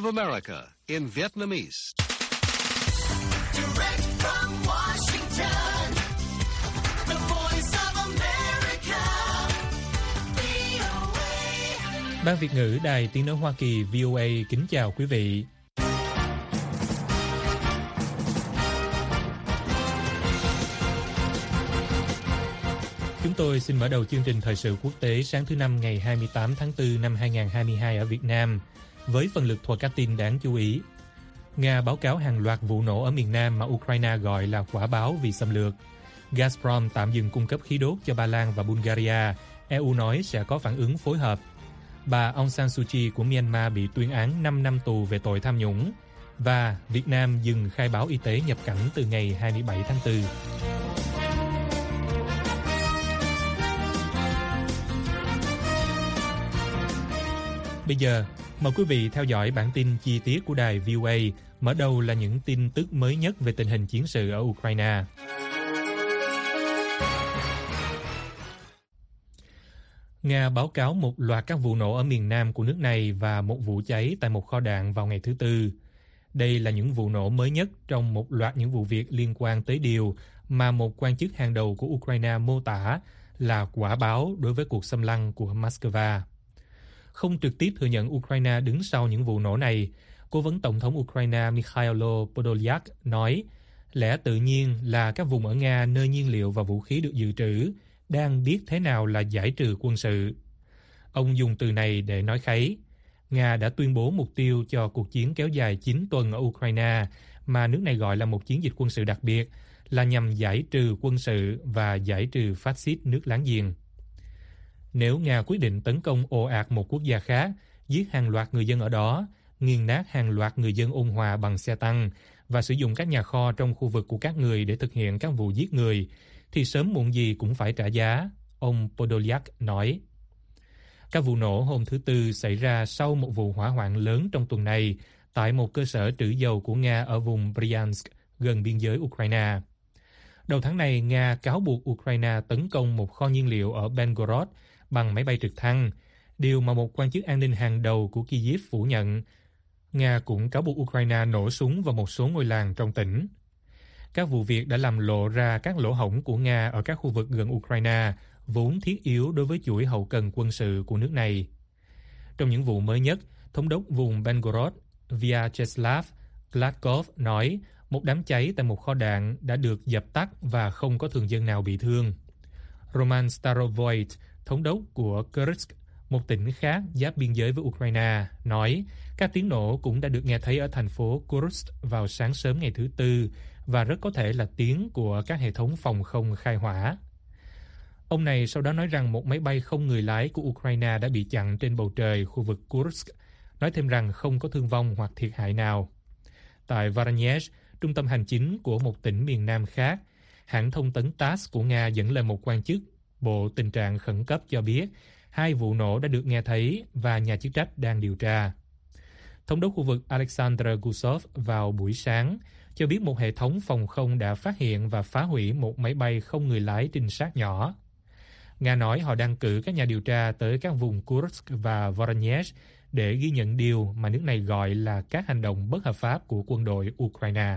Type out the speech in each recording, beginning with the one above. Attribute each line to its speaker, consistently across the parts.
Speaker 1: of America in Vietnamese.
Speaker 2: Direct from Washington, the voice of America, VOA.
Speaker 3: Ban Việt ngữ Đài Tiếng nói Hoa Kỳ VOA kính chào quý vị. Chúng tôi xin mở đầu chương trình thời sự quốc tế sáng thứ Năm ngày 28 tháng 4 năm 2022 ở Việt Nam với phần lược thuật các tin đáng chú ý. Nga báo cáo hàng loạt vụ nổ ở miền Nam mà Ukraine gọi là quả báo vì xâm lược. Gazprom tạm dừng cung cấp khí đốt cho Ba Lan và Bulgaria. EU nói sẽ có phản ứng phối hợp. Bà Aung San Suu Kyi của Myanmar bị tuyên án 5 năm tù về tội tham nhũng. Và Việt Nam dừng khai báo y tế nhập cảnh từ ngày 27 tháng 4. Bây giờ, mời quý vị theo dõi bản tin chi tiết của đài VOA. Mở đầu là những tin tức mới nhất về tình hình chiến sự ở Ukraine. Nga báo cáo một loạt các vụ nổ ở miền Nam của nước này và một vụ cháy tại một kho đạn vào ngày thứ Tư. Đây là những vụ nổ mới nhất trong một loạt những vụ việc liên quan tới điều mà một quan chức hàng đầu của Ukraine mô tả là quả báo đối với cuộc xâm lăng của Moscow. Không trực tiếp thừa nhận Ukraine đứng sau những vụ nổ này, Cố vấn Tổng thống Ukraine Mikhailo Podolyak nói lẽ tự nhiên là các vùng ở Nga nơi nhiên liệu và vũ khí được dự trữ đang biết thế nào là giải trừ quân sự. Ông dùng từ này để nói kháy. Nga đã tuyên bố mục tiêu cho cuộc chiến kéo dài 9 tuần ở Ukraine mà nước này gọi là một chiến dịch quân sự đặc biệt là nhằm giải trừ quân sự và giải trừ phát xít nước láng giềng. Nếu Nga quyết định tấn công ồ ạt một quốc gia khác, giết hàng loạt người dân ở đó, nghiền nát hàng loạt người dân ôn hòa bằng xe tăng và sử dụng các nhà kho trong khu vực của các người để thực hiện các vụ giết người, thì sớm muộn gì cũng phải trả giá, ông Podolyak nói. Các vụ nổ hôm thứ Tư xảy ra sau một vụ hỏa hoạn lớn trong tuần này tại một cơ sở trữ dầu của Nga ở vùng Bryansk, gần biên giới Ukraine. Đầu tháng này, Nga cáo buộc Ukraine tấn công một kho nhiên liệu ở Belgorod bằng máy bay trực thăng, điều mà một quan chức an ninh hàng đầu của Kyiv phủ nhận. Nga cũng cáo buộc Ukraine nổ súng vào một số ngôi làng trong tỉnh. Các vụ việc đã làm lộ ra các lỗ hổng của Nga ở các khu vực gần Ukraine, vốn thiết yếu đối với chuỗi hậu cần quân sự của nước này. Trong những vụ mới nhất, thống đốc vùng Belgorod Vyacheslav Gladkov nói một đám cháy tại một kho đạn đã được dập tắt và không có thường dân nào bị thương. Roman Starovoyt, thống đốc của Kursk, một tỉnh khác giáp biên giới với Ukraine, nói các tiếng nổ cũng đã được nghe thấy ở thành phố Kursk vào sáng sớm ngày thứ Tư và rất có thể là tiếng của các hệ thống phòng không khai hỏa. Ông này sau đó nói rằng một máy bay không người lái của Ukraine đã bị chặn trên bầu trời khu vực Kursk, nói thêm rằng không có thương vong hoặc thiệt hại nào. Tại Voronezh, trung tâm hành chính của một tỉnh miền Nam khác, hãng thông tấn TASS của Nga dẫn lời một quan chức Bộ Tình trạng Khẩn cấp cho biết 2 vụ nổ đã được nghe thấy và nhà chức trách đang điều tra. Thống đốc khu vực Alexander Gusov vào buổi sáng cho biết một hệ thống phòng không đã phát hiện và phá hủy một máy bay không người lái trinh sát nhỏ. Nga nói họ đang cử các nhà điều tra tới các vùng Kursk và Voronezh để ghi nhận điều mà nước này gọi là các hành động bất hợp pháp của quân đội Ukraine.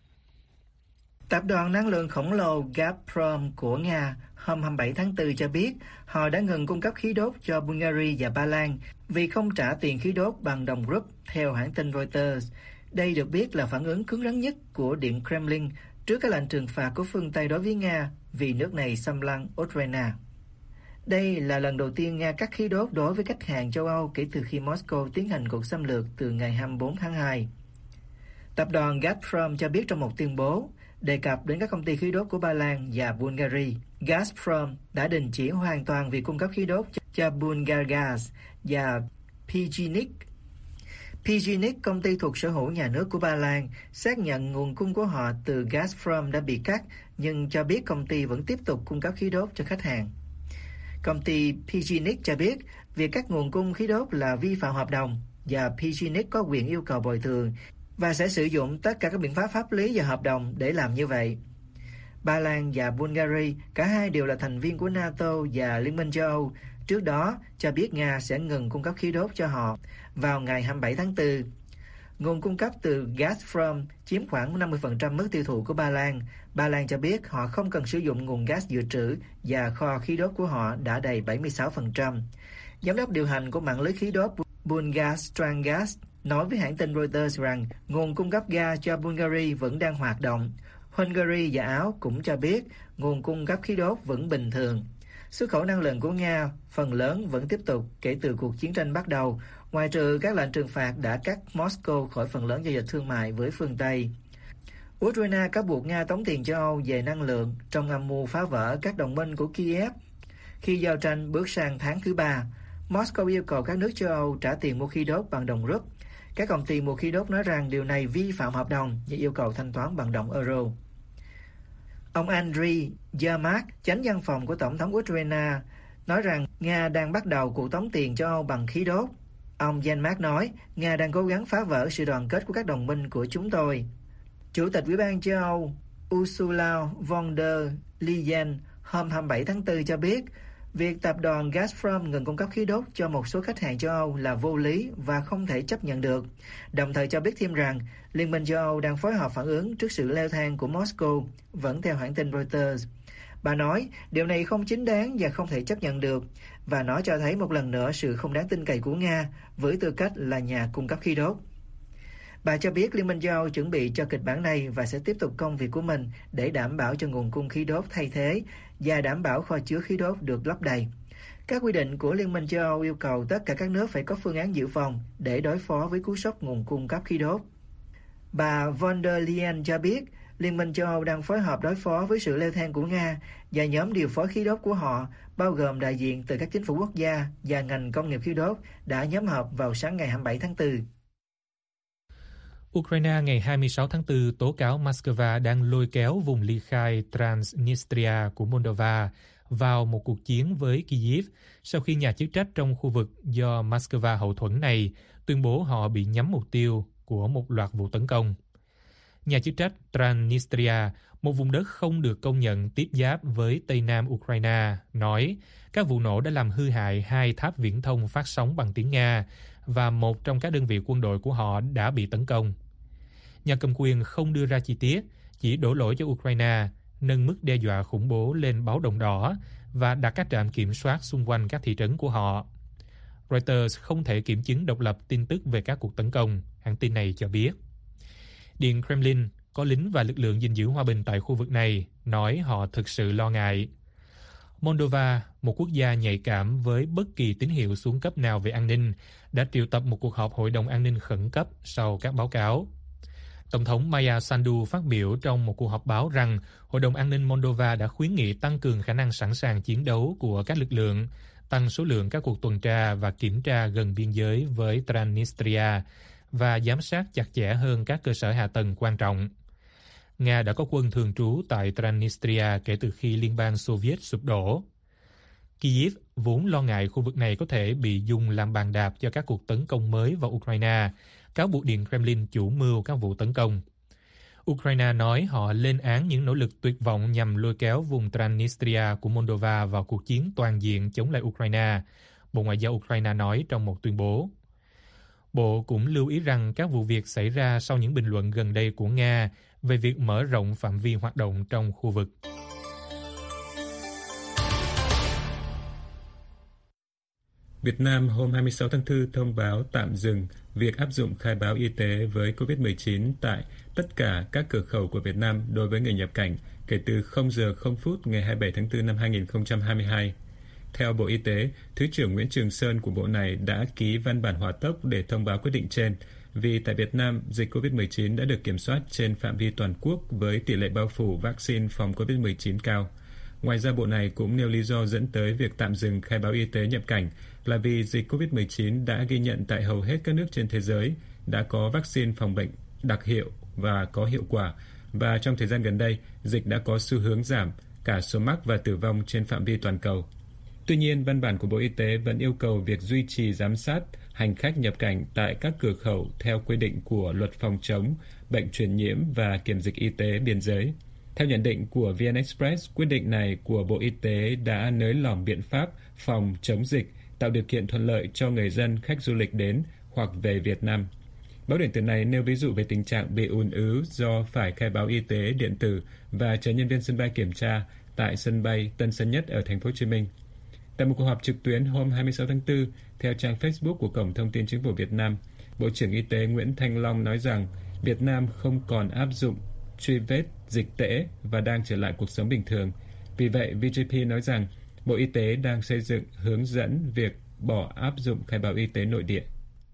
Speaker 4: Tập đoàn năng lượng khổng lồ Gazprom của Nga hôm 27 tháng 4 cho biết họ đã ngừng cung cấp khí đốt cho Bulgaria và Ba Lan vì không trả tiền khí đốt bằng đồng rúp, theo hãng tin Reuters. Đây được biết là phản ứng cứng rắn nhất của Điện Kremlin trước các lệnh trừng phạt của phương Tây đối với Nga vì nước này xâm lăng Ukraine. Đây là lần đầu tiên Nga cắt khí đốt đối với khách hàng châu Âu kể từ khi Moscow tiến hành cuộc xâm lược từ ngày 24 tháng 2. Tập đoàn Gazprom cho biết trong một tuyên bố đề cập đến các công ty khí đốt của Ba Lan và Bulgaria. Gazprom đã đình chỉ hoàn toàn việc cung cấp khí đốt cho Bulgargas và PGNiG. PGNiG, công ty thuộc sở hữu nhà nước của Ba Lan, xác nhận nguồn cung của họ từ Gazprom đã bị cắt, nhưng cho biết công ty vẫn tiếp tục cung cấp khí đốt cho khách hàng. Công ty PGNiG cho biết việc cắt nguồn cung khí đốt là vi phạm hợp đồng và PGNiG có quyền yêu cầu bồi thường và sẽ sử dụng tất cả các biện pháp pháp lý và hợp đồng để làm như vậy. Ba Lan và Bulgaria, cả hai đều là thành viên của NATO và Liên minh châu Âu, trước đó cho biết Nga sẽ ngừng cung cấp khí đốt cho họ vào ngày 27 tháng 4. nguồn cung cấp từ Gazprom chiếm khoảng 50% mức tiêu thụ của Ba Lan. Ba Lan cho biết họ không cần sử dụng nguồn gas dự trữ và kho khí đốt của họ đã đầy 76%. Giám đốc điều hành của mạng lưới khí đốt Bulgarstrangas nói với hãng tin Reuters rằng nguồn cung cấp ga cho Bulgaria vẫn đang hoạt động. Hungary và Áo cũng cho biết nguồn cung cấp khí đốt vẫn bình thường. Xuất khẩu năng lượng của Nga phần lớn vẫn tiếp tục kể từ cuộc chiến tranh bắt đầu, ngoại trừ các lệnh trừng phạt đã cắt Moscow khỏi phần lớn giao dịch thương mại với phương Tây. Ukraine cáo buộc Nga tống tiền châu Âu về năng lượng trong âm mưu phá vỡ các đồng minh của Kiev. Khi giao tranh bước sang tháng thứ 3, Moscow yêu cầu các nước châu Âu trả tiền mua khí đốt bằng đồng rúp. Các công ty mua khí đốt nói rằng điều này vi phạm hợp đồng và yêu cầu thanh toán bằng đồng euro. Ông Andriy Yermak, chánh văn phòng của Tổng thống Ukraine, nói rằng Nga đang bắt đầu cuộc tống tiền châu Âu bằng khí đốt. Ông Yermak nói, Nga đang cố gắng phá vỡ sự đoàn kết của các đồng minh của chúng tôi. Chủ tịch Ủy ban châu Âu Ursula von der Leyen hôm 27 tháng 4 cho biết, việc tập đoàn Gazprom ngừng cung cấp khí đốt cho một số khách hàng châu Âu là vô lý và không thể chấp nhận được, đồng thời cho biết thêm rằng Liên minh châu Âu đang phối hợp phản ứng trước sự leo thang của Moscow, vẫn theo hãng tin Reuters. Bà nói, điều này không chính đáng và không thể chấp nhận được, và nó cho thấy một lần nữa sự không đáng tin cậy của Nga với tư cách là nhà cung cấp khí đốt. Bà cho biết Liên minh châu Âu chuẩn bị cho kịch bản này và sẽ tiếp tục công việc của mình để đảm bảo cho nguồn cung khí đốt thay thế và đảm bảo kho chứa khí đốt được lấp đầy. Các quy định của Liên minh châu Âu yêu cầu tất cả các nước phải có phương án dự phòng để đối phó với cú sốc nguồn cung cấp khí đốt. Bà von der Leyen cho biết Liên minh châu Âu đang phối hợp đối phó với sự leo thang của Nga và nhóm điều phối khí đốt của họ, bao gồm đại diện từ các chính phủ quốc gia và ngành công nghiệp khí đốt, đã nhóm họp vào sáng ngày 27 tháng 4.
Speaker 3: Ukraine ngày 26 tháng 4 tố cáo Moscow đang lôi kéo vùng ly khai Transnistria của Moldova vào một cuộc chiến với Kyiv sau khi nhà chức trách trong khu vực do Moscow hậu thuẫn này tuyên bố họ bị nhắm mục tiêu của một loạt vụ tấn công. Nhà chức trách Transnistria, một vùng đất không được công nhận tiếp giáp với Tây Nam Ukraine, nói các vụ nổ đã làm hư hại 2 tháp viễn thông phát sóng bằng tiếng Nga và một trong các đơn vị quân đội của họ đã bị tấn công. Nhà cầm quyền không đưa ra chi tiết, chỉ đổ lỗi cho Ukraine, nâng mức đe dọa khủng bố lên báo động đỏ và đặt các trạm kiểm soát xung quanh các thị trấn của họ. Reuters không thể kiểm chứng độc lập tin tức về các cuộc tấn công, hãng tin này cho biết. Điện Kremlin, có lính và lực lượng gìn giữ hòa bình tại khu vực này, nói họ thực sự lo ngại. Moldova, một quốc gia nhạy cảm với bất kỳ tín hiệu xuống cấp nào về an ninh, đã triệu tập một cuộc họp Hội đồng An ninh khẩn cấp sau các báo cáo. Tổng thống Maia Sandu phát biểu trong một cuộc họp báo rằng Hội đồng An ninh Moldova đã khuyến nghị tăng cường khả năng sẵn sàng chiến đấu của các lực lượng, tăng số lượng các cuộc tuần tra và kiểm tra gần biên giới với Transnistria và giám sát chặt chẽ hơn các cơ sở hạ tầng quan trọng. Nga đã có quân thường trú tại Transnistria kể từ khi Liên bang Xô Viết sụp đổ. Kyiv vốn lo ngại khu vực này có thể bị dùng làm bàn đạp cho các cuộc tấn công mới vào Ukraine, cáo buộc Điện Kremlin chủ mưu các vụ tấn công. Ukraine nói họ lên án những nỗ lực tuyệt vọng nhằm lôi kéo vùng Transnistria của Moldova vào cuộc chiến toàn diện chống lại Ukraine, Bộ Ngoại giao Ukraine nói trong một tuyên bố. Bộ cũng lưu ý rằng các vụ việc xảy ra sau những bình luận gần đây của Nga về việc mở rộng phạm vi hoạt động trong khu vực.
Speaker 5: Việt Nam hôm 26 tháng 4 thông báo tạm dừng việc áp dụng khai báo y tế với COVID-19 tại tất cả các cửa khẩu của Việt Nam đối với người nhập cảnh kể từ 0 giờ 0 phút ngày 27 tháng 4 năm 2022. Theo Bộ Y tế, Thứ trưởng Nguyễn Trường Sơn của Bộ này đã ký văn bản hỏa tốc để thông báo quyết định trên, vì tại Việt Nam, dịch COVID-19 đã được kiểm soát trên phạm vi toàn quốc với tỷ lệ bao phủ vaccine phòng COVID-19 cao. Ngoài ra, Bộ này cũng nêu lý do dẫn tới việc tạm dừng khai báo y tế nhập cảnh là vì dịch COVID-19 đã ghi nhận tại hầu hết các nước trên thế giới, đã có vaccine phòng bệnh đặc hiệu và có hiệu quả, và trong thời gian gần đây, dịch đã có xu hướng giảm cả số mắc và tử vong trên phạm vi toàn cầu. Tuy nhiên, văn bản của Bộ Y tế vẫn yêu cầu việc duy trì giám sát hành khách nhập cảnh tại các cửa khẩu theo quy định của Luật phòng chống bệnh truyền nhiễm và kiểm dịch y tế biên giới. Theo nhận định của VN Express, quyết định này của Bộ Y tế đã nới lỏng biện pháp phòng chống dịch, tạo điều kiện thuận lợi cho người dân khách du lịch đến hoặc về Việt Nam. Báo điện tử này nêu ví dụ về tình trạng bị ùn ứ do phải khai báo y tế điện tử và chờ nhân viên sân bay kiểm tra tại sân bay Tân Sơn Nhất ở thành phố Hồ Chí Minh. Tại một cuộc họp trực tuyến hôm 26 tháng 4, theo trang Facebook của Cổng Thông tin Chính phủ Việt Nam, Bộ trưởng Y tế Nguyễn Thanh Long nói rằng Việt Nam không còn áp dụng truy vết dịch tễ và đang trở lại cuộc sống bình thường. Vì vậy, VGP nói rằng Bộ Y tế đang xây dựng hướng dẫn việc bỏ áp dụng khai báo y tế nội địa.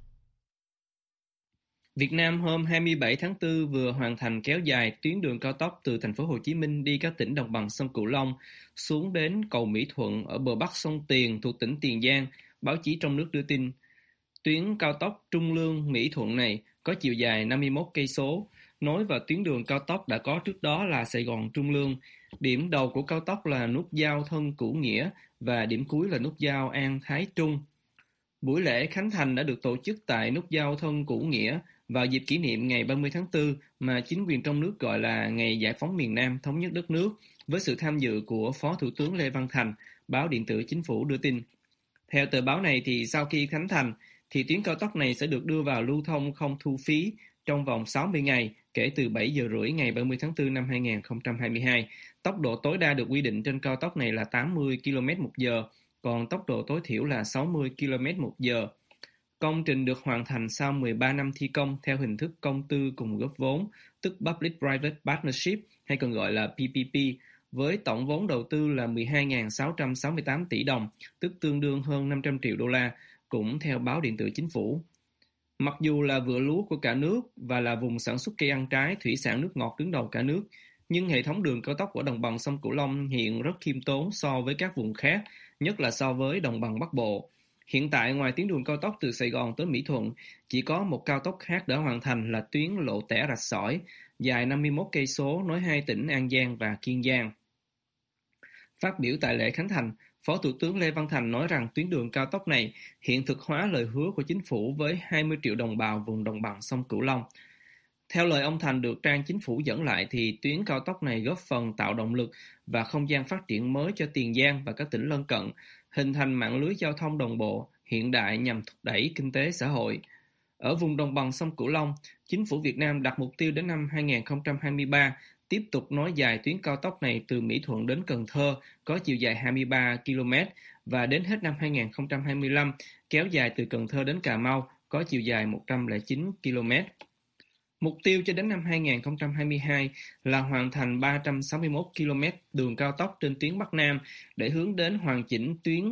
Speaker 6: Việt Nam hôm 27 tháng 4 vừa hoàn thành kéo dài tuyến đường cao tốc từ thành phố Hồ Chí Minh đi các tỉnh đồng bằng sông Cửu Long xuống đến cầu Mỹ Thuận ở bờ bắc sông Tiền thuộc tỉnh Tiền Giang, báo chí trong nước đưa tin. Tuyến cao tốc Trung Lương Mỹ Thuận này có chiều dài 51 cây số, nối vào tuyến đường cao tốc đã có trước đó là Sài Gòn Trung Lương. Điểm đầu của cao tốc là nút giao Thân Cửu Nghĩa và điểm cuối là nút giao An Thái Trung. Buổi lễ khánh thành đã được tổ chức tại nút giao Thân Cửu Nghĩa vào dịp kỷ niệm ngày 30 tháng 4 mà chính quyền trong nước gọi là Ngày Giải phóng miền Nam thống nhất đất nước, với sự tham dự của Phó Thủ tướng Lê Văn Thành, báo điện tử Chính phủ đưa tin. Theo tờ báo này thì sau khi khánh thành thì tuyến cao tốc này sẽ được đưa vào lưu thông không thu phí trong vòng 60 ngày kể từ 7 giờ rưỡi ngày 30 tháng 4 năm 2022. Tốc độ tối đa được quy định trên cao tốc này là 80 km/h, còn tốc độ tối thiểu là 60 km/h. Công trình được hoàn thành sau 13 năm thi công theo hình thức công tư cùng góp vốn, tức Public-Private Partnership hay còn gọi là PPP, với tổng vốn đầu tư là 12.668 tỷ đồng, tức tương đương hơn 500 triệu đô la, cũng theo báo điện tử Chính phủ. Mặc dù là vựa lúa của cả nước và là vùng sản xuất cây ăn trái, thủy sản nước ngọt đứng đầu cả nước, nhưng hệ thống đường cao tốc ở đồng bằng sông Cửu Long hiện rất khiêm tốn so với các vùng khác, nhất là so với đồng bằng Bắc Bộ. Hiện tại, ngoài tuyến đường cao tốc từ Sài Gòn tới Mỹ Thuận, chỉ có một cao tốc khác đã hoàn thành là tuyến Lộ Tẻ Rạch Sỏi, dài 51 cây số nối hai tỉnh An Giang và Kiên Giang. Phát biểu tại lễ khánh thành, Phó Thủ tướng Lê Văn Thành nói rằng tuyến đường cao tốc này hiện thực hóa lời hứa của chính phủ với 20 triệu đồng bào vùng đồng bằng sông Cửu Long. Theo lời ông Thành được trang Chính phủ dẫn lại thì tuyến cao tốc này góp phần tạo động lực và không gian phát triển mới cho Tiền Giang và các tỉnh lân cận, hình thành mạng lưới giao thông đồng bộ, hiện đại nhằm thúc đẩy kinh tế xã hội. Ở vùng đồng bằng sông Cửu Long, Chính phủ Việt Nam đặt mục tiêu đến năm 2023 tiếp tục nối dài tuyến cao tốc này từ Mỹ Thuận đến Cần Thơ có chiều dài 23 km và đến hết năm 2025 kéo dài từ Cần Thơ đến Cà Mau có chiều dài 109 km. Mục tiêu cho đến năm 2022 là hoàn thành 361 km đường cao tốc trên tuyến Bắc Nam để hướng đến hoàn chỉnh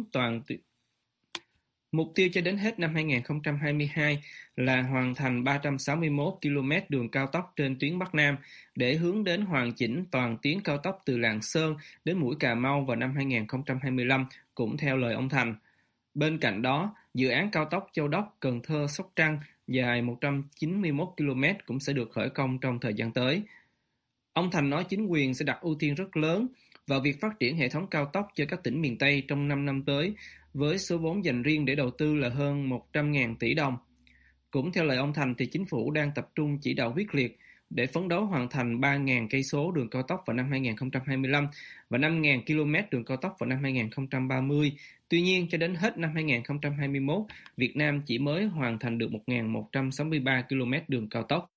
Speaker 6: Mục tiêu cho đến hết năm 2022 là hoàn thành 361 km đường cao tốc trên tuyến Bắc Nam để hướng đến hoàn chỉnh toàn tuyến cao tốc từ Lạng Sơn đến mũi Cà Mau vào năm 2025, cũng theo lời ông Thành. Bên cạnh đó, dự án cao tốc Châu Đốc, Cần Thơ, Sóc Trăng dài 191 km cũng sẽ được khởi công trong thời gian tới. Ông Thành nói chính quyền sẽ đặt ưu tiên rất lớn vào việc phát triển hệ thống cao tốc cho các tỉnh miền Tây trong 5 năm tới, với số vốn dành riêng để đầu tư là hơn 100.000 tỷ đồng. Cũng theo lời ông Thành thì chính phủ đang tập trung chỉ đạo quyết liệt để phấn đấu hoàn thành 3.000 cây số đường cao tốc vào năm 2025 và 5.000 km đường cao tốc vào năm 2030. Tuy nhiên, cho đến hết năm 2021, Việt Nam chỉ mới hoàn thành được 1.163 km đường cao tốc.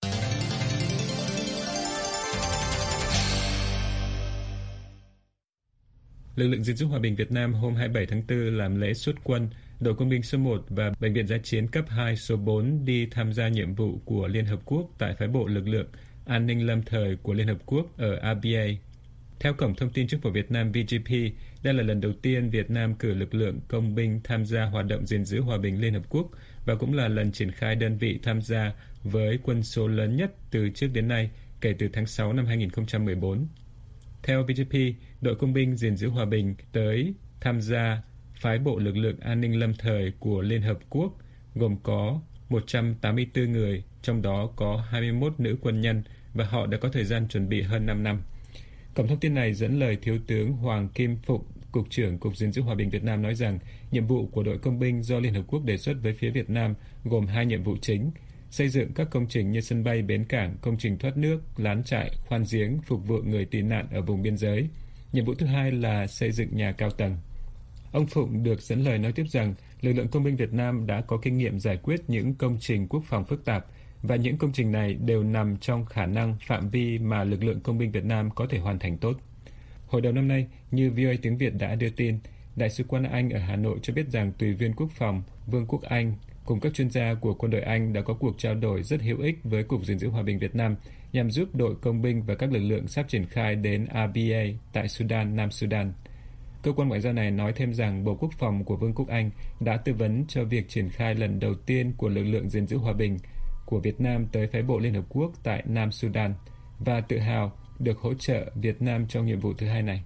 Speaker 5: Lực lượng gìn giữ hòa bình Việt Nam hôm 27 tháng 4 làm lễ xuất quân, đội công binh số 1 và Bệnh viện Dã chiến cấp 2 số 4 đi tham gia nhiệm vụ của Liên Hợp Quốc tại phái bộ lực lượng an ninh lâm thời của Liên Hợp Quốc ở Abia. Theo Cổng Thông tin Chính phủ Việt Nam VGP, đây là lần đầu tiên Việt Nam cử lực lượng công binh tham gia hoạt động gìn giữ hòa bình Liên Hợp Quốc và cũng là lần triển khai đơn vị tham gia với quân số lớn nhất từ trước đến nay kể từ tháng 6 năm 2014. Theo VGP, đội công binh gìn giữ hòa bình tới tham gia phái bộ lực lượng an ninh lâm thời của Liên Hợp Quốc gồm có 184 người, trong đó có 21 nữ quân nhân và họ đã có thời gian chuẩn bị hơn 5 năm. Cổng thông tin này dẫn lời Thiếu tướng Hoàng Kim Phụng, Cục trưởng Cục gìn giữ hòa bình Việt Nam nói rằng nhiệm vụ của đội công binh do Liên Hợp Quốc đề xuất với phía Việt Nam gồm 2 nhiệm vụ chính: xây dựng các công trình như sân bay, bến cảng, công trình thoát nước, lán trại, khoan giếng phục vụ người tị nạn ở vùng biên giới. Nhiệm vụ thứ hai là xây dựng nhà cao tầng. Ông Phụng được dẫn lời nói tiếp rằng lực lượng công binh Việt Nam đã có kinh nghiệm giải quyết những công trình quốc phòng phức tạp, và những công trình này đều nằm trong khả năng phạm vi mà lực lượng công binh Việt Nam có thể hoàn thành tốt. Hồi đầu năm nay, như VOA tiếng Việt đã đưa tin, Đại sứ quán Anh ở Hà Nội cho biết rằng Tùy viên Quốc phòng Vương quốc Anh cùng các chuyên gia của quân đội Anh đã có cuộc trao đổi rất hữu ích với Cục gìn giữ hòa bình Việt Nam nhằm giúp đội công binh và các lực lượng sắp triển khai đến RBA tại Sudan, Nam Sudan. Cơ quan ngoại giao này nói thêm rằng Bộ Quốc phòng của Vương quốc Anh đã tư vấn cho việc triển khai lần đầu tiên của lực lượng gìn giữ hòa bình của Việt Nam tới phái bộ Liên Hợp Quốc tại Nam Sudan và tự hào được hỗ trợ Việt Nam trong nhiệm vụ thứ hai này.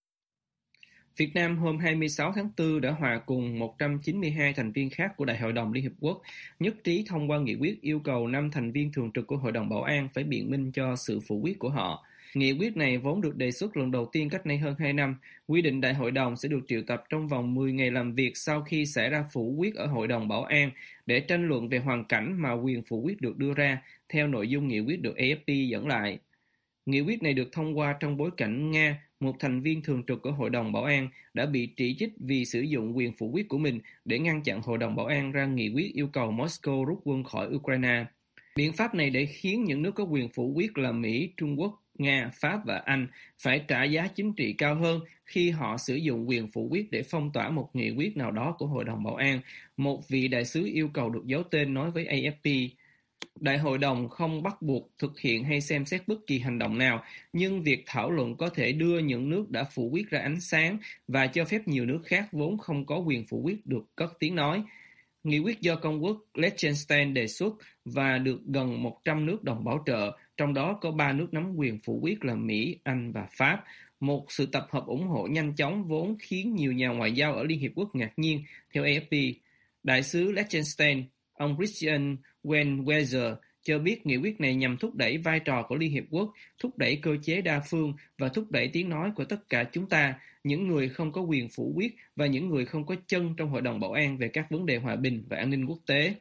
Speaker 6: Việt Nam hôm 26 tháng 4 đã hòa cùng 192 thành viên khác của Đại hội đồng Liên Hợp Quốc nhất trí thông qua nghị quyết yêu cầu 5 thành viên thường trực của Hội đồng Bảo an phải biện minh cho sự phủ quyết của họ. Nghị quyết này vốn được đề xuất lần đầu tiên cách đây hơn 2 năm, quy định Đại hội đồng sẽ được triệu tập trong vòng 10 ngày làm việc sau khi xảy ra phủ quyết ở Hội đồng Bảo an để tranh luận về hoàn cảnh mà quyền phủ quyết được đưa ra, theo nội dung nghị quyết được AFP dẫn lại. Nghị quyết này được thông qua trong bối cảnh Nga, một thành viên thường trực của Hội đồng Bảo an, đã bị chỉ trích vì sử dụng quyền phủ quyết của mình để ngăn chặn Hội đồng Bảo an ra nghị quyết yêu cầu Moscow rút quân khỏi Ukraine. Biện pháp này để khiến những nước có quyền phủ quyết là Mỹ, Trung Quốc, Nga, Pháp và Anh phải trả giá chính trị cao hơn khi họ sử dụng quyền phủ quyết để phong tỏa một nghị quyết nào đó của Hội đồng Bảo an, một vị đại sứ yêu cầu được giấu tên nói với AFP. Đại hội đồng không bắt buộc thực hiện hay xem xét bất kỳ hành động nào, nhưng việc thảo luận có thể đưa những nước đã phủ quyết ra ánh sáng và cho phép nhiều nước khác vốn không có quyền phủ quyết được cất tiếng nói. Nghị quyết do Công quốc Liechtenstein đề xuất và được gần 100 nước đồng bảo trợ, trong đó có 3 nước nắm quyền phủ quyết là Mỹ, Anh và Pháp. Một sự tập hợp ủng hộ nhanh chóng vốn khiến nhiều nhà ngoại giao ở Liên Hiệp Quốc ngạc nhiên, theo AFP. Đại sứ Liechtenstein, ông Christian Wendweser, cho biết nghị quyết này nhằm thúc đẩy vai trò của Liên Hiệp Quốc, thúc đẩy cơ chế đa phương và thúc đẩy tiếng nói của tất cả chúng ta, những người không có quyền phủ quyết và những người không có chân trong Hội đồng Bảo an về các vấn đề hòa bình và an ninh quốc tế.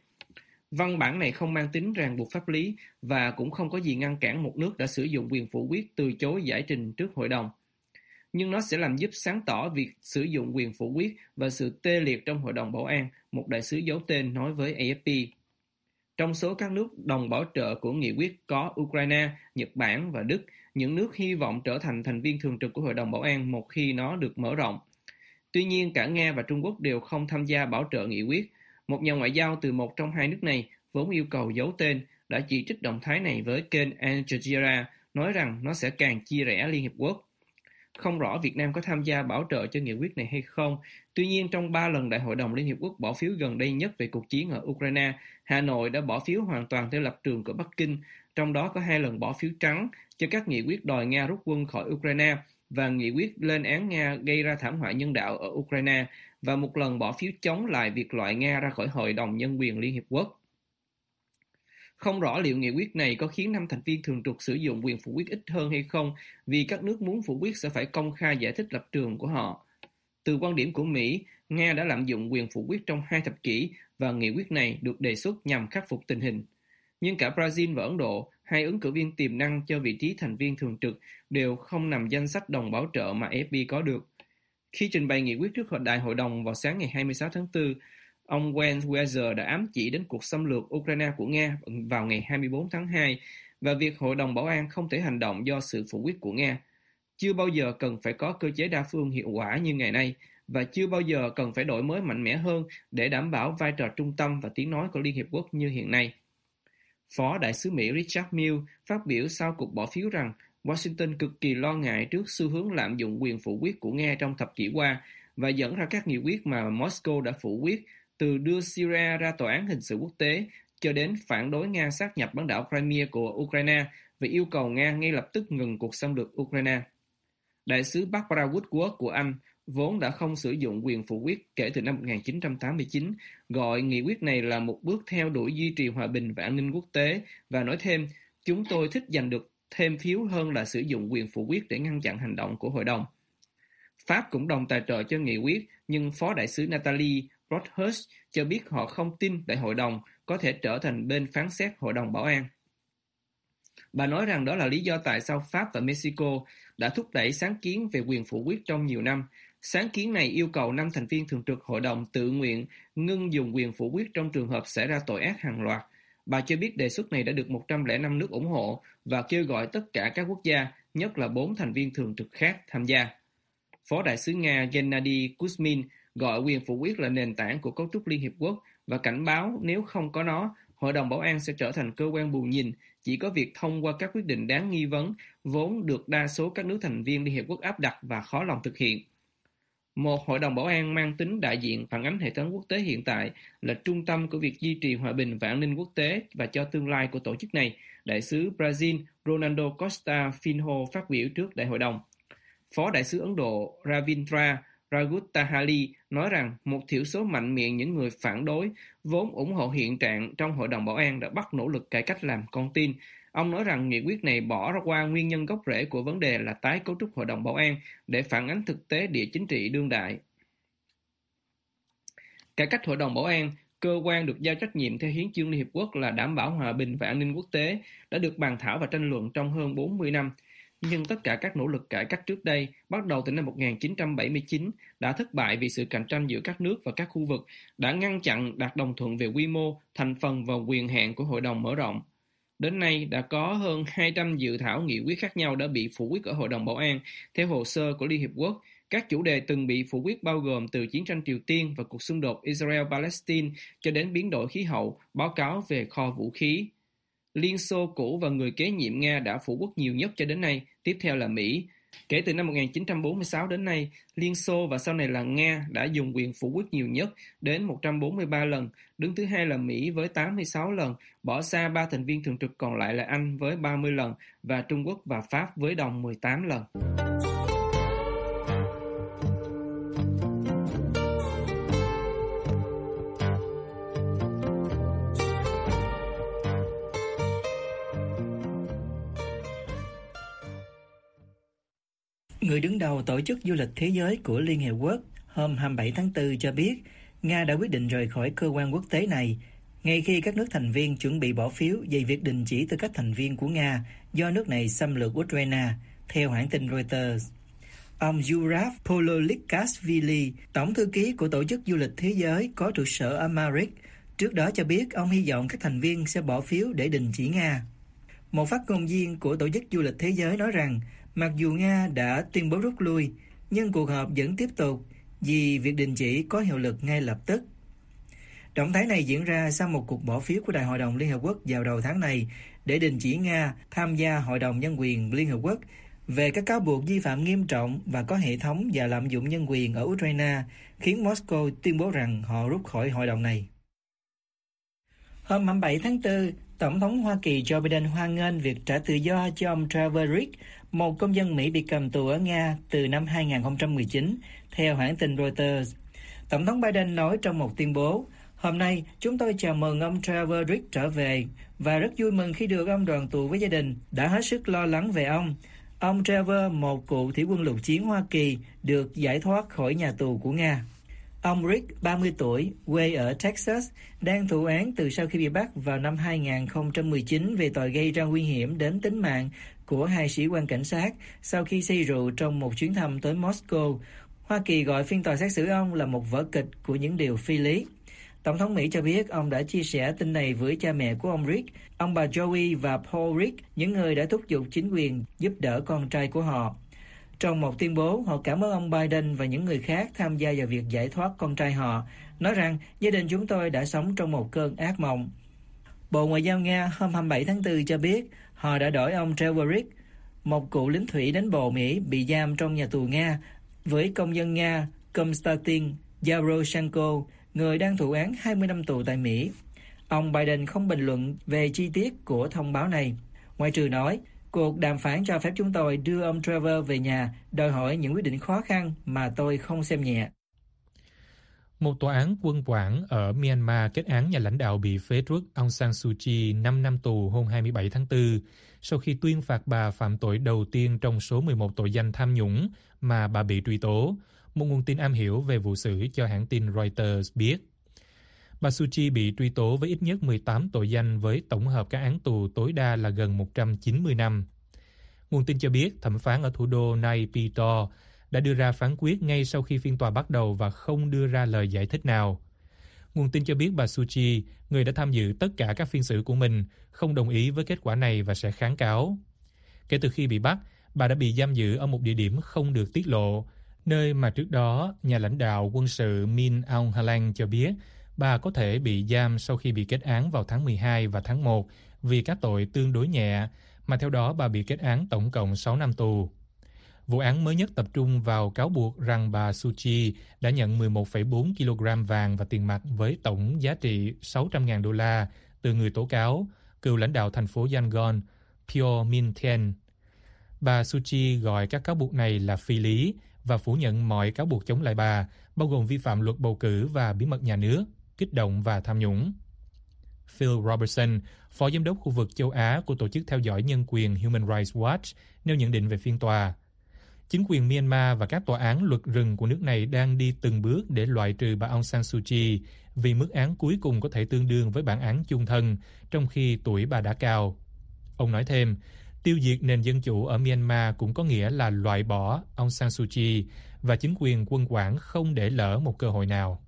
Speaker 6: Văn bản này không mang tính ràng buộc pháp lý và cũng không có gì ngăn cản một nước đã sử dụng quyền phủ quyết từ chối giải trình trước Hội đồng. Nhưng nó sẽ làm giúp sáng tỏ việc sử dụng quyền phủ quyết và sự tê liệt trong Hội đồng Bảo an, một đại sứ giấu tên nói với AFP. Trong số các nước đồng bảo trợ của nghị quyết có Ukraine, Nhật Bản và Đức, những nước hy vọng trở thành thành viên thường trực của Hội đồng Bảo an một khi nó được mở rộng. Tuy nhiên, cả Nga và Trung Quốc đều không tham gia bảo trợ nghị quyết. Một nhà ngoại giao từ một trong hai nước này, vốn yêu cầu giấu tên, đã chỉ trích động thái này với kênh Al Jazeera, nói rằng nó sẽ càng chia rẽ Liên Hiệp Quốc. Không rõ Việt Nam có tham gia bảo trợ cho nghị quyết này hay không. Tuy nhiên, trong 3 lần Đại hội đồng Liên Hiệp Quốc bỏ phiếu gần đây nhất về cuộc chiến ở Ukraine, Hà Nội đã bỏ phiếu hoàn toàn theo lập trường của Bắc Kinh, trong đó có 2 lần bỏ phiếu trắng cho các nghị quyết đòi Nga rút quân khỏi Ukraine và nghị quyết lên án Nga gây ra thảm họa nhân đạo ở Ukraine, và một lần bỏ phiếu chống lại việc loại Nga ra khỏi Hội đồng Nhân quyền Liên Hiệp Quốc. Không rõ liệu nghị quyết này có khiến 5 thành viên thường trực sử dụng quyền phủ quyết ít hơn hay không, vì các nước muốn phủ quyết sẽ phải công khai giải thích lập trường của họ. Từ quan điểm của Mỹ, Nga đã lạm dụng quyền phủ quyết trong 2 thập kỷ và nghị quyết này được đề xuất nhằm khắc phục tình hình. Nhưng cả Brazil và Ấn Độ, 2 ứng cử viên tiềm năng cho vị trí thành viên thường trực, đều không nằm danh sách đồng bảo trợ mà AFP có được. Khi trình bày nghị quyết trước Đại hội đồng vào sáng ngày 26 tháng 4, ông Wendweser đã ám chỉ đến cuộc xâm lược Ukraine của Nga vào ngày 24 tháng 2 và việc Hội đồng Bảo an không thể hành động do sự phủ quyết của Nga. Chưa bao giờ cần phải có cơ chế đa phương hiệu quả như ngày nay và chưa bao giờ cần phải đổi mới mạnh mẽ hơn để đảm bảo vai trò trung tâm và tiếng nói của Liên Hiệp Quốc như hiện nay. Phó Đại sứ Mỹ Richard Mills phát biểu sau cuộc bỏ phiếu rằng Washington cực kỳ lo ngại trước xu hướng lạm dụng quyền phủ quyết của Nga trong thập kỷ qua và dẫn ra các nghị quyết mà Moscow đã phủ quyết, từ đưa Syria ra tòa án hình sự quốc tế cho đến phản đối Nga sáp nhập bán đảo Crimea của Ukraine và yêu cầu Nga ngay lập tức ngừng cuộc xâm lược Ukraine. Đại sứ Barbara Woodward của Anh, vốn đã không sử dụng quyền phủ quyết kể từ năm 1989, gọi nghị quyết này là một bước theo đuổi duy trì hòa bình và an ninh quốc tế và nói thêm, chúng tôi thích giành được thêm phiếu hơn là sử dụng quyền phủ quyết để ngăn chặn hành động của Hội đồng. Pháp cũng đồng tài trợ cho nghị quyết, nhưng Phó Đại sứ Natalie Broadhurst cho biết họ không tin Đại hội đồng có thể trở thành bên phán xét Hội đồng Bảo an. Bà nói rằng đó là lý do tại sao Pháp và Mexico đã thúc đẩy sáng kiến về quyền phủ quyết trong nhiều năm. Sáng kiến này yêu cầu 5 thành viên thường trực Hội đồng tự nguyện ngưng dùng quyền phủ quyết trong trường hợp xảy ra tội ác hàng loạt. Bà cho biết đề xuất này đã được 105 nước ủng hộ và kêu gọi tất cả các quốc gia, nhất là 4 thành viên thường trực khác, tham gia. Phó đại sứ Nga Gennady Kuzmin gọi quyền phủ quyết là nền tảng của cấu trúc Liên Hiệp Quốc và cảnh báo nếu không có nó, Hội đồng Bảo an sẽ trở thành cơ quan bù nhìn, chỉ có việc thông qua các quyết định đáng nghi vấn, vốn được đa số các nước thành viên Liên Hiệp Quốc áp đặt và khó lòng thực hiện. Một Hội đồng Bảo an mang tính đại diện phản ánh hệ thống quốc tế hiện tại là trung tâm của việc duy trì hòa bình và an ninh quốc tế và cho tương lai của tổ chức này, đại sứ Brazil Ronaldo Costa Filho phát biểu trước đại hội đồng. Phó đại sứ Ấn Độ Ravindra Raghutahali nói rằng một thiểu số mạnh miệng những người phản đối, vốn ủng hộ hiện trạng trong Hội đồng Bảo an đã bắt nỗ lực cải cách làm con tin. Ông nói rằng nghị quyết này bỏ ra qua nguyên nhân gốc rễ của vấn đề là tái cấu trúc Hội đồng Bảo an để phản ánh thực tế địa chính trị đương đại. Cải cách Hội đồng Bảo an, cơ quan được giao trách nhiệm theo hiến chương Liên Hiệp Quốc là đảm bảo hòa bình và an ninh quốc tế, đã được bàn thảo và tranh luận trong hơn 40 năm. Nhưng tất cả các nỗ lực cải cách trước đây, bắt đầu từ năm 1979, đã thất bại vì sự cạnh tranh giữa các nước và các khu vực, đã ngăn chặn đạt đồng thuận về quy mô, thành phần và quyền hạn của Hội đồng mở rộng. Đến nay, đã có hơn 200 dự thảo nghị quyết khác nhau đã bị phủ quyết ở Hội đồng Bảo an. Theo hồ sơ của Liên Hiệp Quốc, các chủ đề từng bị phủ quyết bao gồm từ chiến tranh Triều Tiên và cuộc xung đột Israel-Palestine cho đến biến đổi khí hậu, báo cáo về kho vũ khí. Liên Xô cũ và người kế nhiệm Nga đã phủ quyết nhiều nhất cho đến nay, tiếp theo là Mỹ. Kể từ năm 1946 đến nay, Liên Xô và sau này là Nga đã dùng quyền phủ quyết nhiều nhất đến 143 lần, đứng thứ hai là Mỹ với 86 lần, bỏ xa 3 thành viên thường trực còn lại là Anh với 30 lần và Trung Quốc và Pháp với đồng 18 lần.
Speaker 4: Người đứng đầu Tổ chức Du lịch Thế giới của Liên Hiệp Quốc hôm 27 tháng 4 cho biết Nga đã quyết định rời khỏi cơ quan quốc tế này, ngay khi các nước thành viên chuẩn bị bỏ phiếu về việc đình chỉ tư cách thành viên của Nga do nước này xâm lược Ukraine, theo hãng tin Reuters. Ông Yurav Pololikashvili, tổng thư ký của Tổ chức Du lịch Thế giới có trụ sở ở Madrid, trước đó cho biết ông hy vọng các thành viên sẽ bỏ phiếu để đình chỉ Nga. Một phát ngôn viên của Tổ chức Du lịch Thế giới nói rằng mặc dù Nga đã tuyên bố rút lui, nhưng cuộc họp vẫn tiếp tục vì việc đình chỉ có hiệu lực ngay lập tức. Động thái này diễn ra sau một cuộc bỏ phiếu của Đại hội đồng Liên Hợp Quốc vào đầu tháng này để đình chỉ Nga tham gia Hội đồng Nhân quyền Liên Hợp Quốc về các cáo buộc vi phạm nghiêm trọng và có hệ thống và lạm dụng nhân quyền ở Ukraine, khiến Moscow tuyên bố rằng họ rút khỏi hội đồng này. Hôm 27 tháng 4, Tổng thống Hoa Kỳ Joe Biden hoan nghênh việc trả tự do cho ông Trevor Reed, một công dân Mỹ bị cầm tù ở Nga từ năm 2019, theo hãng tin Reuters. Tổng thống Biden nói trong một tuyên bố, hôm nay chúng tôi chào mừng ông Trevor Reed trở về và rất vui mừng khi được ông đoàn tụ với gia đình, đã hết sức lo lắng về ông. Ông Trevor, một cựu thủy quân lục chiến Hoa Kỳ, được giải thoát khỏi nhà tù của Nga. Ông Reed, 30 tuổi, quê ở Texas, đang thụ án từ sau khi bị bắt vào năm 2019 về tội gây ra nguy hiểm đến tính mạng của 2 sĩ quan cảnh sát sau khi say rượu trong một chuyến thăm tới Moscow. Hoa Kỳ gọi phiên tòa xét xử ông là một vở kịch của những điều phi lý. Tổng thống Mỹ cho biết ông đã chia sẻ tin này với cha mẹ của ông Reed, ông bà Joey và Paul Reed, những người đã thúc giục chính quyền giúp đỡ con trai của họ. Trong một tuyên bố, họ cảm ơn ông Biden và những người khác tham gia vào việc giải thoát con trai họ, nói rằng gia đình chúng tôi đã sống trong một cơn ác mộng. Bộ Ngoại giao Nga hôm 27 tháng 4 cho biết họ đã đổi ông Trevor Reed, một cựu lính thủy đánh bộ Mỹ bị giam trong nhà tù Nga, với công dân Nga Konstantin Yaroshenko, người đang thụ án 20 năm tù tại Mỹ. Ông Biden không bình luận về chi tiết của thông báo này, ngoại trừ nói, cuộc đàm phán cho phép chúng tôi đưa ông Trevor về nhà, đòi hỏi những quyết định khó khăn mà tôi không xem nhẹ.
Speaker 3: Một tòa án quân quản ở Myanmar kết án nhà lãnh đạo bị phế truất Aung San Suu Kyi 5 năm tù hôm 27 tháng 4, sau khi tuyên phạt bà phạm tội đầu tiên trong số 11 tội danh tham nhũng mà bà bị truy tố, một nguồn tin am hiểu về vụ xử cho hãng tin Reuters biết. Bà Suu Kyi bị truy tố với ít nhất 18 tội danh với tổng hợp các án tù tối đa là gần 190 năm. Nguồn tin cho biết thẩm phán ở thủ đô Nay Pyidaw đã đưa ra phán quyết ngay sau khi phiên tòa bắt đầu và không đưa ra lời giải thích nào. Nguồn tin cho biết bà Suu Kyi, người đã tham dự tất cả các phiên xử của mình, không đồng ý với kết quả này và sẽ kháng cáo. Kể từ khi bị bắt, bà đã bị giam giữ ở một địa điểm không được tiết lộ, nơi mà trước đó nhà lãnh đạo quân sự Min Aung Hlaing cho biết bà có thể bị giam sau khi bị kết án vào tháng 12 và tháng 1 vì các tội tương đối nhẹ, mà theo đó bà bị kết án tổng cộng 6 năm tù. Vụ án mới nhất tập trung vào cáo buộc rằng bà Suu Kyi đã nhận 11,4 kg vàng và tiền mặt với tổng giá trị 600.000 đô la từ người tố cáo, cựu lãnh đạo thành phố Yangon, Phyo Min Thien. Bà Suu Kyi gọi các cáo buộc này là phi lý và phủ nhận mọi cáo buộc chống lại bà, bao gồm vi phạm luật bầu cử và bí mật nhà nước, kích động và tham nhũng. Phil Robertson, phó giám đốc khu vực châu Á của Tổ chức theo dõi nhân quyền Human Rights Watch, nêu nhận định về phiên tòa. Chính quyền Myanmar và các tòa án luật rừng của nước này đang đi từng bước để loại trừ bà Aung San Suu Kyi vì mức án cuối cùng có thể tương đương với bản án chung thân, trong khi tuổi bà đã cao. Ông nói thêm, tiêu diệt nền dân chủ ở Myanmar cũng có nghĩa là loại bỏ Aung San Suu Kyi và chính quyền quân quản không để lỡ một cơ hội nào.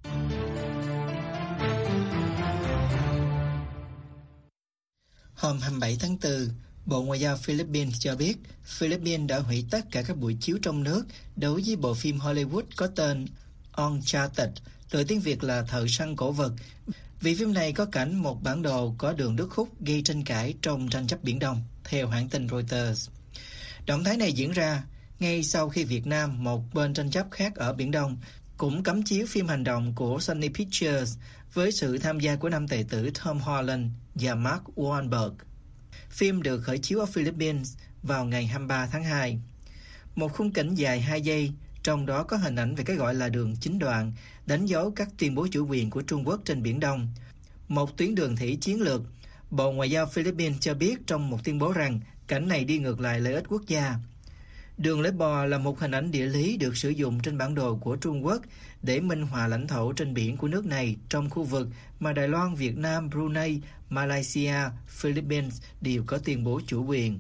Speaker 4: Hôm 27 tháng 4, Bộ Ngoại giao Philippines cho biết Philippines đã hủy tất cả các buổi chiếu trong nước đối với bộ phim Hollywood có tên Uncharted, từ tiếng Việt là Thợ săn cổ vật, vì phim này có cảnh một bản đồ có đường đứt khúc gây tranh cãi trong tranh chấp Biển Đông, theo hãng tin Reuters. Động thái này diễn ra ngay sau khi Việt Nam, một bên tranh chấp khác ở Biển Đông, cũng cấm chiếu phim hành động của Sony Pictures với sự tham gia của nam tài tử Tom Holland và Mark Wahlberg. Phim được khởi chiếu ở Philippines vào ngày 23 tháng 2. Một khung cảnh dài 2 giây, trong đó có hình ảnh về cái gọi là đường chín đoạn, đánh dấu các tuyên bố chủ quyền của Trung Quốc trên Biển Đông. Một tuyến đường thủy chiến lược. Bộ Ngoại giao Philippines cho biết trong một tuyên bố rằng cảnh này đi ngược lại lợi ích quốc gia. Đường lưỡi bò là một hình ảnh địa lý được sử dụng trên bản đồ của Trung Quốc để minh họa lãnh thổ trên biển của nước này trong khu vực mà Đài Loan, Việt Nam, Brunei, Malaysia, Philippines đều có tuyên bố chủ quyền.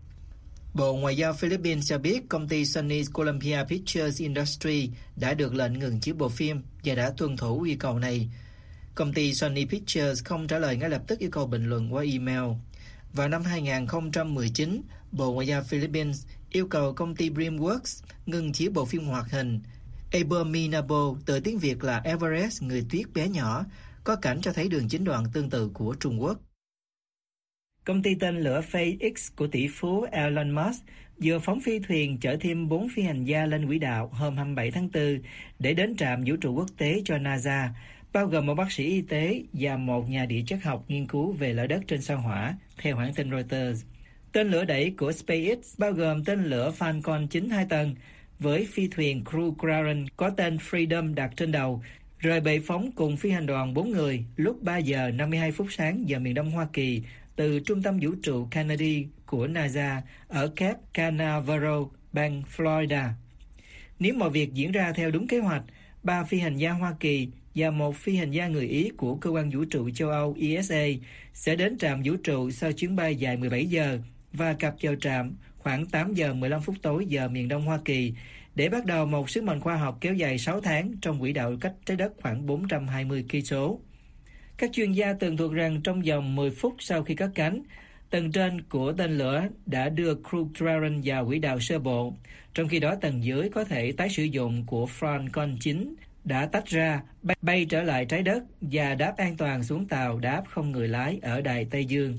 Speaker 4: Bộ Ngoại giao Philippines cho biết công ty Sony Columbia Pictures Industries đã được lệnh ngừng chiếu bộ phim và đã tuân thủ yêu cầu này. Công ty Sony Pictures không trả lời ngay lập tức yêu cầu bình luận qua email. Vào năm 2019, Bộ Ngoại giao Philippines yêu cầu công ty DreamWorks ngừng chiếu bộ phim hoạt hình Abominable, từ tiếng Việt là Everest, người tuyết bé nhỏ, có cảnh cho thấy đường chín đoạn tương tự của Trung Quốc. Công ty tên lửa SpaceX của tỷ phú Elon Musk vừa phóng phi thuyền chở thêm 4 phi hành gia lên quỹ đạo hôm 27 tháng 4 để đến trạm vũ trụ quốc tế cho NASA, bao gồm một bác sĩ y tế và một nhà địa chất học nghiên cứu về lở đất trên sao Hỏa, theo hãng tin Reuters. Tên lửa đẩy của SpaceX bao gồm tên lửa Falcon 9 2 tầng với phi thuyền Crew Dragon có tên Freedom đặt trên đầu, rời bệ phóng cùng phi hành đoàn 4 người lúc 3 giờ 52 phút sáng giờ miền Đông Hoa Kỳ từ trung tâm vũ trụ Kennedy của NASA ở Cape Canaveral, bang Florida. Nếu mọi việc diễn ra theo đúng kế hoạch, 3 phi hành gia Hoa Kỳ và một phi hành gia người Ý của cơ quan vũ trụ châu Âu ESA sẽ đến trạm vũ trụ sau chuyến bay dài 17 giờ và cập vào trạm khoảng 8 giờ 15 phút tối giờ miền Đông Hoa Kỳ để bắt đầu một sứ mệnh khoa học kéo dài 6 tháng trong quỹ đạo cách trái đất khoảng 420 km. Các chuyên gia tường thuật rằng trong vòng 10 phút sau khi cất cánh, tầng trên của tên lửa đã đưa Crew Dragon vào quỹ đạo sơ bộ, trong khi đó tầng dưới có thể tái sử dụng của Falcon 9 đã tách ra, bay trở lại trái đất và đáp an toàn xuống tàu đáp không người lái ở đài Tây Dương.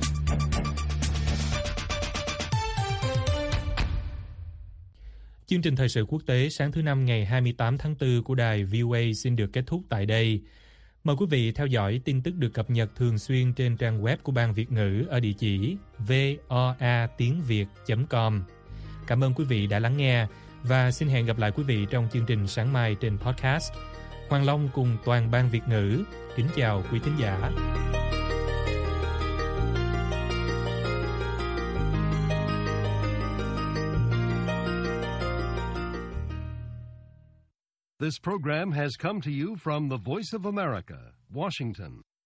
Speaker 3: Chương trình thời sự quốc tế sáng thứ Năm ngày 28 tháng 4 của đài VOA xin được kết thúc tại đây. Mời quý vị theo dõi tin tức được cập nhật thường xuyên trên trang web của Ban Việt ngữ ở địa chỉ voatiengviet.com. Cảm ơn quý vị đã lắng nghe và xin hẹn gặp lại quý vị trong chương trình sáng mai trên podcast. Hoàng Long cùng toàn Ban Việt ngữ kính chào quý thính giả.
Speaker 1: This program has come to you from the Voice of America, Washington.